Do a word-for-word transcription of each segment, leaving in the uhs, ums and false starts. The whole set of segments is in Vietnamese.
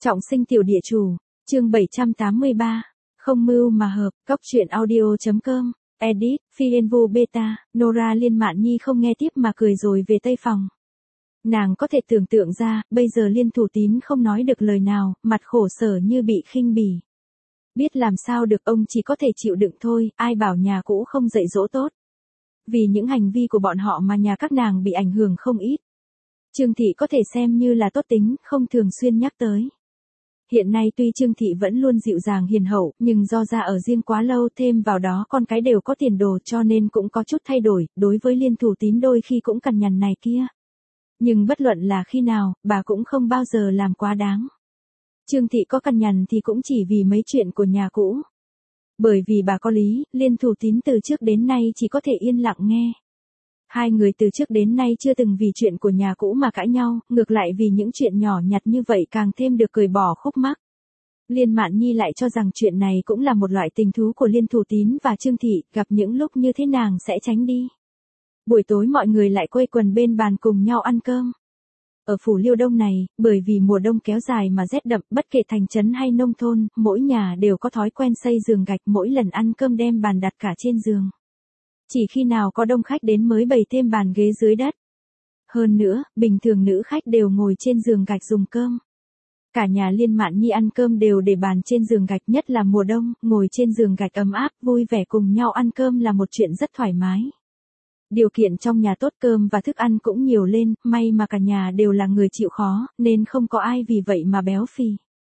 Trọng sinh tiểu địa chủ, chương bảy trăm tám mươi ba, không mưu mà hợp, Cóc truyện audio.com, edit, Phienvu Beta, Nora Liên Mạn Nhi không nghe tiếp mà cười rồi về tây phòng. Nàng có thể tưởng tượng ra, bây giờ Liên Thủ Tín không nói được lời nào, mặt khổ sở như bị khinh bỉ. Biết làm sao được, ông chỉ có thể chịu đựng thôi, ai bảo nhà cũ không dạy dỗ tốt. Vì những hành vi của bọn họ mà nhà các nàng bị ảnh hưởng không ít. Trương Thị có thể xem như là tốt tính, không thường xuyên nhắc tới. Hiện nay tuy Trương Thị vẫn luôn dịu dàng hiền hậu, nhưng do ra ở riêng quá lâu, thêm vào đó con cái đều có tiền đồ cho nên cũng có chút thay đổi, đối với Liên Thủ Tín đôi khi cũng cằn nhằn này kia. Nhưng bất luận là khi nào, bà cũng không bao giờ làm quá đáng. Trương Thị có cằn nhằn thì cũng chỉ vì mấy chuyện của nhà cũ. Bởi vì bà có lý, Liên Thủ Tín từ trước đến nay chỉ có thể yên lặng nghe. Hai người từ trước đến nay chưa từng vì chuyện của nhà cũ mà cãi nhau, ngược lại vì những chuyện nhỏ nhặt như vậy càng thêm được cười bỏ khúc mắc. Liên Mạn Nhi lại cho rằng chuyện này cũng là một loại tình thú của Liên Thủ Tín và Trương Thị, gặp những lúc như thế nàng sẽ tránh đi. Buổi tối mọi người lại quây quần bên bàn cùng nhau ăn cơm. Ở phủ Liêu Đông này, bởi vì mùa đông kéo dài mà rét đậm, bất kể thành trấn hay nông thôn, mỗi nhà đều có thói quen xây giường gạch, mỗi lần ăn cơm đem bàn đặt cả trên giường. Chỉ khi nào có đông khách đến mới bày thêm bàn ghế dưới đất. Hơn nữa, bình thường nữ khách đều ngồi trên giường gạch dùng cơm. Cả nhà Liên Mạn Nhi ăn cơm đều để bàn trên giường gạch, nhất là mùa đông, ngồi trên giường gạch ấm áp, vui vẻ cùng nhau ăn cơm là một chuyện rất thoải mái. Điều kiện trong nhà tốt, cơm và thức ăn cũng nhiều lên, may mà cả nhà đều là người chịu khó, nên không có ai vì vậy mà béo phì.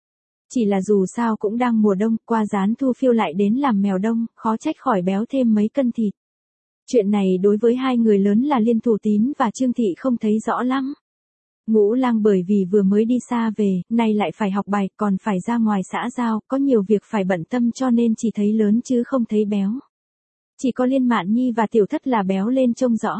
Chỉ là dù sao cũng đang mùa đông, qua gián thu phiêu lại đến làm mèo đông, khó trách khỏi béo thêm mấy cân thịt. Chuyện này đối với hai người lớn là Liên Thủ Tín và Trương Thị không thấy rõ lắm. Ngũ Lang bởi vì vừa mới đi xa về, nay lại phải học bài, còn phải ra ngoài xã giao, có nhiều việc phải bận tâm cho nên chỉ thấy lớn chứ không thấy béo. Chỉ có Liên Mạn Nhi và Tiểu Thất là béo lên trông rõ.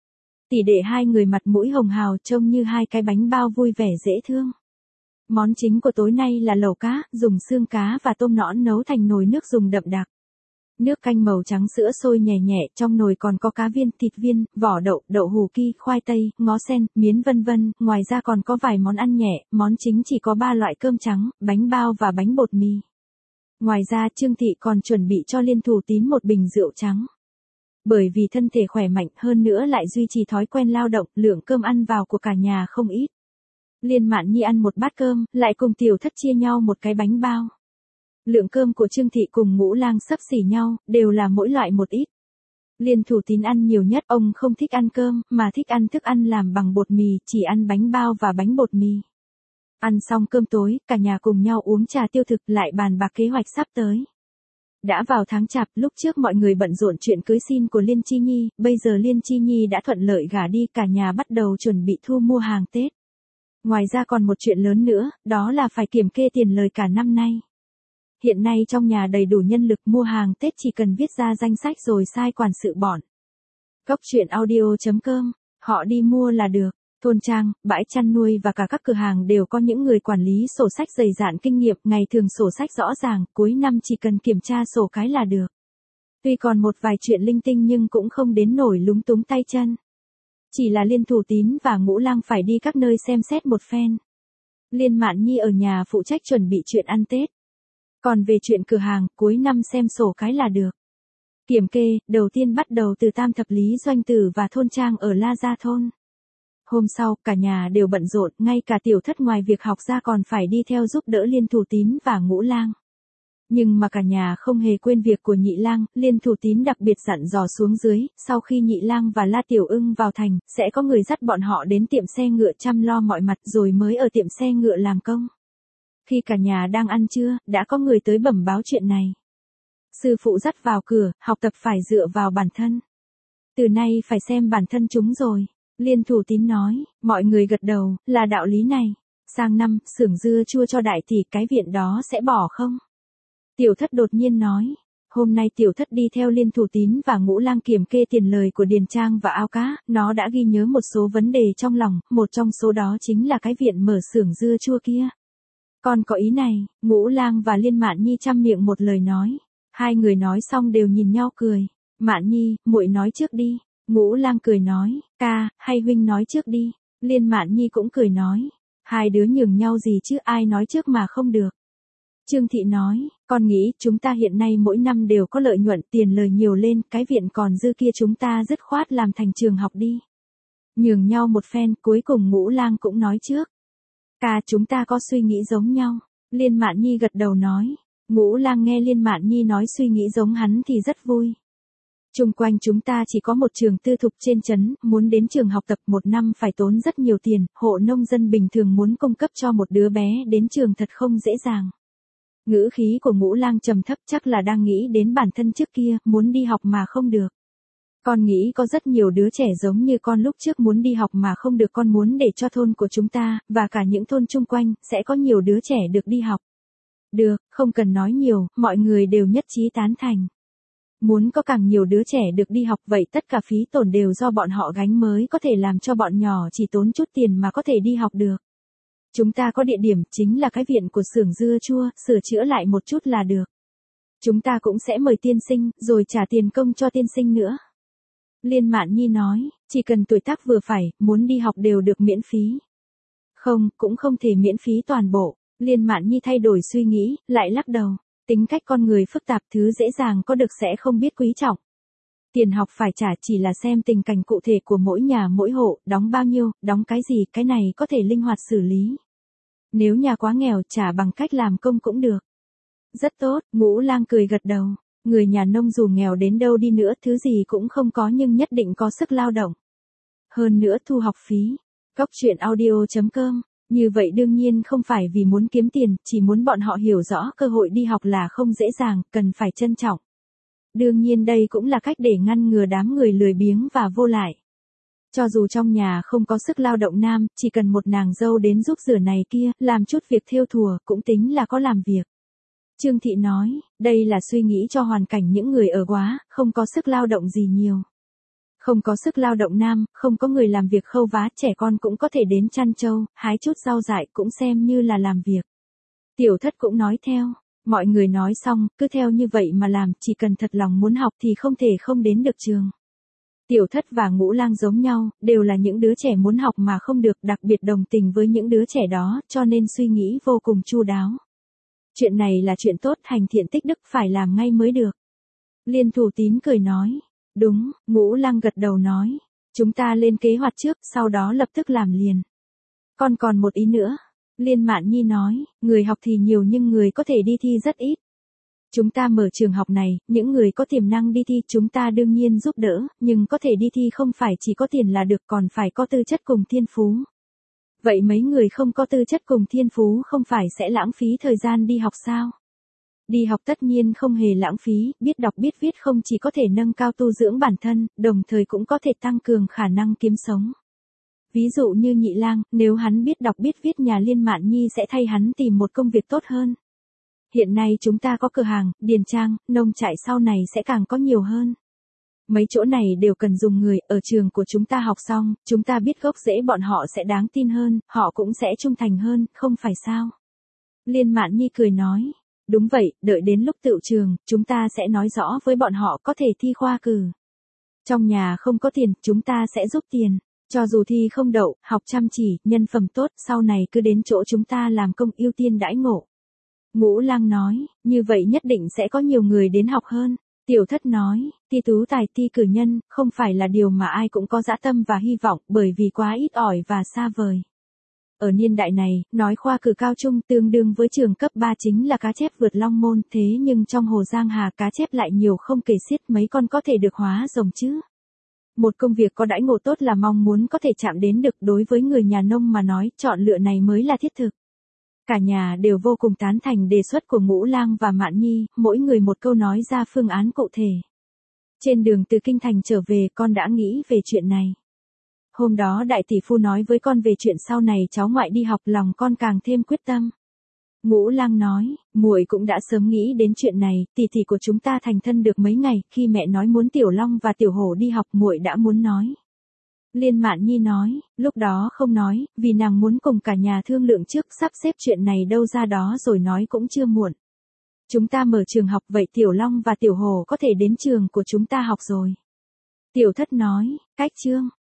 Tỷ đệ hai người mặt mũi hồng hào trông như hai cái bánh bao vui vẻ dễ thương. Món chính của tối nay là lẩu cá, dùng xương cá và tôm nõn nấu thành nồi nước dùng đậm đặc. Nước canh màu trắng sữa sôi nhè nhẹ, trong nồi còn có cá viên, thịt viên, vỏ đậu, đậu hù ki, khoai tây, ngó sen, miến vân vân, ngoài ra còn có vài món ăn nhẹ, món chính chỉ có ba loại cơm trắng, bánh bao và bánh bột mì. Ngoài ra Trương Thị còn chuẩn bị cho Liên Thủ Tín một bình rượu trắng. Bởi vì thân thể khỏe mạnh, hơn nữa lại duy trì thói quen lao động, lượng cơm ăn vào của cả nhà không ít. Liên Mạn Nhi ăn một bát cơm, lại cùng Tiểu Thất chia nhau một cái bánh bao. Lượng cơm của Trương Thị cùng Ngũ Lang xấp xỉ nhau, đều là mỗi loại một ít. Liên Thủ Tín ăn nhiều nhất, ông không thích ăn cơm, mà thích ăn thức ăn làm bằng bột mì, chỉ ăn bánh bao và bánh bột mì. Ăn xong cơm tối, cả nhà cùng nhau uống trà tiêu thực, lại bàn bạc kế hoạch sắp tới. Đã vào tháng Chạp, lúc trước mọi người bận rộn chuyện cưới xin của Liên Chi Nhi, bây giờ Liên Chi Nhi đã thuận lợi gả đi, cả nhà bắt đầu chuẩn bị thu mua hàng Tết. Ngoài ra còn một chuyện lớn nữa, đó là phải kiểm kê tiền lời cả năm nay. Hiện nay trong nhà đầy đủ nhân lực, mua hàng Tết chỉ cần viết ra danh sách rồi sai quản sự bọn. Cóc truyện audio.com, họ đi mua là được. Thôn trang, bãi chăn nuôi và cả các cửa hàng đều có những người quản lý sổ sách dày dạn kinh nghiệm, ngày thường sổ sách rõ ràng, cuối năm chỉ cần kiểm tra sổ cái là được. Tuy còn một vài chuyện linh tinh nhưng cũng không đến nổi lúng túng tay chân. Chỉ là Liên Thủ Tín và Ngũ Lang phải đi các nơi xem xét một phen. Liên Mạn Nhi ở nhà phụ trách chuẩn bị chuyện ăn Tết. Còn về chuyện cửa hàng, cuối năm xem sổ cái là được. Kiểm kê, đầu tiên bắt đầu từ Tam Thập Lý Doanh Tử và thôn trang ở La Gia Thôn. Hôm sau, cả nhà đều bận rộn, ngay cả Tiểu Thất ngoài việc học ra còn phải đi theo giúp đỡ Liên Thủ Tín và Ngũ Lang. Nhưng mà cả nhà không hề quên việc của Nhị Lang, Liên Thủ Tín đặc biệt dặn dò xuống dưới, sau khi Nhị Lang và La Tiểu Ưng vào thành, sẽ có người dắt bọn họ đến tiệm xe ngựa chăm lo mọi mặt rồi mới ở tiệm xe ngựa làm công. Khi cả nhà đang ăn trưa, đã có người tới bẩm báo chuyện này. Sư phụ dắt vào cửa, học tập phải dựa vào bản thân. Từ nay phải xem bản thân chúng rồi. Liên Thủ Tín nói, mọi người gật đầu, là đạo lý này. Sang năm, xưởng dưa chua cho đại tỷ, cái viện đó sẽ bỏ không? Tiểu Thất đột nhiên nói. Hôm nay Tiểu Thất đi theo Liên Thủ Tín và Ngũ Lang kiểm kê tiền lời của Điền Trang và Ao Cá, nó đã ghi nhớ một số vấn đề trong lòng, một trong số đó chính là cái viện mở xưởng dưa chua kia. Còn có ý này, Ngũ Lang và Liên Mạn Nhi chăm miệng một lời nói. Hai người nói xong đều nhìn nhau cười. Mạn Nhi, muội nói trước đi. Ngũ Lang cười nói, ca, hay huynh nói trước đi. Liên Mạn Nhi cũng cười nói, Hai đứa nhường nhau gì chứ, ai nói trước mà không được. Trương Thị nói, con nghĩ chúng ta hiện nay mỗi năm đều có lợi nhuận, tiền lời nhiều lên, cái viện còn dư kia chúng ta dứt khoát làm thành trường học đi. Nhường nhau một phen, cuối cùng Ngũ Lang cũng nói trước. Ca, chúng ta có suy nghĩ giống nhau. Liên Mạn Nhi gật đầu nói. Ngũ Lang nghe Liên Mạn Nhi nói suy nghĩ giống hắn thì rất vui. Chung quanh chúng ta chỉ có một trường tư thục trên trấn, muốn đến trường học tập một năm phải tốn rất nhiều tiền, hộ nông dân bình thường muốn cung cấp cho một đứa bé đến trường thật không dễ dàng. Ngữ khí của Ngũ Lang trầm thấp, chắc là đang nghĩ đến bản thân trước kia, muốn đi học mà không được. Con nghĩ có rất nhiều đứa trẻ giống như con lúc trước muốn đi học mà không được, con muốn để cho thôn của chúng ta, và cả những thôn chung quanh, sẽ có nhiều đứa trẻ được đi học. Được, không cần nói nhiều, mọi người đều nhất trí tán thành. Muốn có càng nhiều đứa trẻ được đi học, vậy tất cả phí tổn đều do bọn họ gánh mới có thể làm cho bọn nhỏ chỉ tốn chút tiền mà có thể đi học được. Chúng ta có địa điểm, chính là cái viện của xưởng dưa chua, sửa chữa lại một chút là được. Chúng ta cũng sẽ mời tiên sinh, rồi trả tiền công cho tiên sinh nữa. Liên Mạn Nhi nói, chỉ cần tuổi tác vừa phải, muốn đi học đều được miễn phí. Không, cũng không thể miễn phí toàn bộ. Liên Mạn Nhi thay đổi suy nghĩ, lại lắc đầu. Tính cách con người phức tạp, thứ dễ dàng có được sẽ không biết quý trọng. Tiền học phải trả chỉ là xem tình cảnh cụ thể của mỗi nhà mỗi hộ, đóng bao nhiêu, đóng cái gì, cái này có thể linh hoạt xử lý. Nếu nhà quá nghèo, trả bằng cách làm công cũng được. Rất tốt, Ngũ Lang cười gật đầu. Người nhà nông dù nghèo đến đâu đi nữa, thứ gì cũng không có nhưng nhất định có sức lao động. Hơn nữa thu học phí. Cóc truyện audio chấm com. Như vậy đương nhiên không phải vì muốn kiếm tiền, chỉ muốn bọn họ hiểu rõ cơ hội đi học là không dễ dàng, cần phải trân trọng. Đương nhiên đây cũng là cách để ngăn ngừa đám người lười biếng và vô lại. Cho dù trong nhà không có sức lao động nam, chỉ cần một nàng dâu đến giúp rửa này kia, làm chút việc thêu thùa, cũng tính là có làm việc. Trương Thị nói, đây là suy nghĩ cho hoàn cảnh những người ở Góa, không có sức lao động gì nhiều. Không có sức lao động nam, không có người làm việc khâu vá, trẻ con cũng có thể đến chăn trâu, hái chút rau dại cũng xem như là làm việc. Tiểu Thất cũng nói theo, mọi người nói xong, cứ theo như vậy mà làm, chỉ cần thật lòng muốn học thì không thể không đến được trường. Tiểu Thất và Ngũ Lang giống nhau, đều là những đứa trẻ muốn học mà không được, đặc biệt đồng tình với những đứa trẻ đó, cho nên suy nghĩ vô cùng chu đáo. Chuyện này là chuyện tốt, hành thiện tích đức phải làm ngay mới được. Liên Thủ Tín cười nói. Đúng, Ngũ Lang gật đầu nói. Chúng ta lên kế hoạch trước, sau đó lập tức làm liền. Còn còn một ý nữa. Liên Mạn Nhi nói, người học thì nhiều nhưng người có thể đi thi rất ít. Chúng ta mở trường học này, những người có tiềm năng đi thi chúng ta đương nhiên giúp đỡ, nhưng có thể đi thi không phải chỉ có tiền là được, còn phải có tư chất cùng thiên phú. Vậy mấy người không có tư chất cùng thiên phú không phải sẽ lãng phí thời gian đi học sao? Đi học tất nhiên không hề lãng phí, biết đọc biết viết không chỉ có thể nâng cao tu dưỡng bản thân, đồng thời cũng có thể tăng cường khả năng kiếm sống. Ví dụ như Nhị Lang, nếu hắn biết đọc biết viết, nhà Liên Mạn Nhi sẽ thay hắn tìm một công việc tốt hơn. Hiện nay chúng ta có cửa hàng, điền trang, nông trại, sau này sẽ càng có nhiều hơn. Mấy chỗ này đều cần dùng người, ở trường của chúng ta học xong, chúng ta biết gốc rễ bọn họ sẽ đáng tin hơn, họ cũng sẽ trung thành hơn, không phải sao? Liên Mạn Nhi cười nói. Đúng vậy, đợi đến lúc tựu trường, chúng ta sẽ nói rõ với bọn họ có thể thi khoa cử. Trong nhà không có tiền, chúng ta sẽ giúp tiền. Cho dù thi không đậu, học chăm chỉ, nhân phẩm tốt, sau này cứ đến chỗ chúng ta làm công, ưu tiên đãi ngộ. Ngũ Lang nói, như vậy nhất định sẽ có nhiều người đến học hơn. Tiểu Thất nói, thi tú tài thi cử nhân, không phải là điều mà ai cũng có dã tâm và hy vọng, bởi vì quá ít ỏi và xa vời. Ở niên đại này, nói khoa cử cao trung tương đương với trường cấp ba chính là cá chép vượt long môn, thế nhưng trong hồ Giang Hà cá chép lại nhiều không kể xiết, mấy con có thể được hóa rồng chứ. Một công việc có đãi ngộ tốt là mong muốn có thể chạm đến được, đối với người nhà nông mà nói, chọn lựa này mới là thiết thực. Cả nhà đều vô cùng tán thành đề xuất của Ngũ Lang và Mạn Nhi, mỗi người một câu nói ra phương án cụ thể. Trên đường từ kinh thành trở về, con đã nghĩ về chuyện này. Hôm đó đại tỷ phu nói với con về chuyện sau này cháu ngoại đi học, lòng con càng thêm quyết tâm. Ngũ Lang nói, muội cũng đã sớm nghĩ đến chuyện này, tỷ tỷ của chúng ta thành thân được mấy ngày, khi mẹ nói muốn Tiểu Long và Tiểu Hổ đi học, muội đã muốn nói. Liên Mạn Nhi nói, lúc đó không nói, vì nàng muốn cùng cả nhà thương lượng trước, sắp xếp chuyện này đâu ra đó rồi nói cũng chưa muộn. Chúng ta mở trường học, vậy Tiểu Long và Tiểu Hổ có thể đến trường của chúng ta học rồi. Tiểu Thất nói, cách chương.